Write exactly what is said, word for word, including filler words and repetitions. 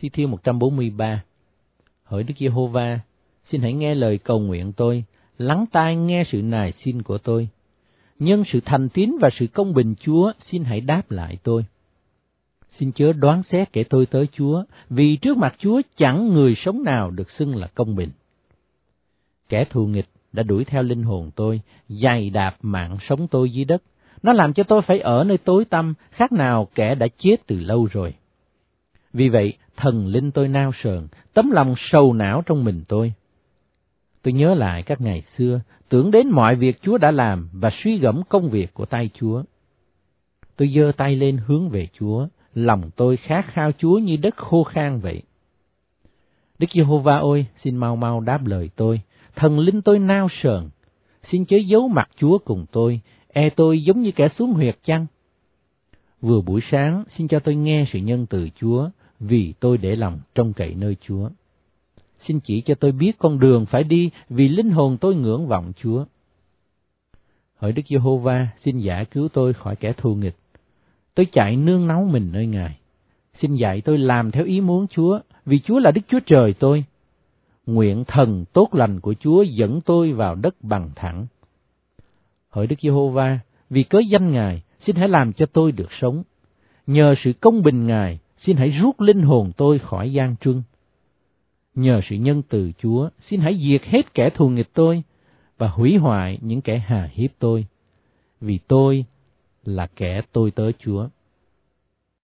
Thi Thiên một trăm bốn mươi ba. Hỡi Đức Giê-hô-va, xin hãy nghe lời cầu nguyện tôi, lắng tai nghe sự nài xin của tôi. Nhân sự thành tín và sự công bình Chúa, xin hãy đáp lại tôi. Xin chớ đoán xét kẻ tôi tới Chúa, vì trước mặt Chúa chẳng người sống nào được xưng là công bình. Kẻ thù nghịch đã đuổi theo linh hồn tôi, giày đạp mạng sống tôi dưới đất. Nó làm cho tôi phải ở nơi tối tăm, khác nào kẻ đã chết từ lâu rồi. Vì vậy, thần linh tôi nao sờn, tấm lòng sầu não trong mình tôi. Tôi nhớ lại các ngày xưa, tưởng đến mọi việc Chúa đã làm và suy gẫm công việc của tay Chúa. Tôi giơ tay lên hướng về Chúa, lòng tôi khát khao Chúa như đất khô khan vậy. Đức Giê-hô-va ơi, xin mau mau đáp lời tôi, thần linh tôi nao sờn. Xin chớ giấu mặt Chúa cùng tôi, e tôi giống như kẻ xuống huyệt chăng? Vừa buổi sáng, xin cho tôi nghe sự nhân từ Chúa, vì tôi để lòng trông cậy nơi Chúa. Xin chỉ cho tôi biết con đường phải đi, vì linh hồn tôi ngưỡng vọng Chúa. Hỡi Đức Giê-hô-va, xin giải cứu tôi khỏi kẻ thù nghịch. Tôi chạy nương náu mình nơi Ngài. Xin dạy tôi làm theo ý muốn Chúa, vì Chúa là Đức Chúa Trời tôi. Nguyện thần tốt lành của Chúa dẫn tôi vào đất bằng thẳng. Hỡi Đức Giê-hô-va, vì cớ danh Ngài, xin hãy làm cho tôi được sống. Nhờ sự công bình Ngài, xin hãy rút linh hồn tôi khỏi gian truân. Nhờ sự nhân từ Chúa, xin hãy diệt hết kẻ thù nghịch tôi và hủy hoại những kẻ hà hiếp tôi, vì tôi là kẻ tôi tớ Chúa.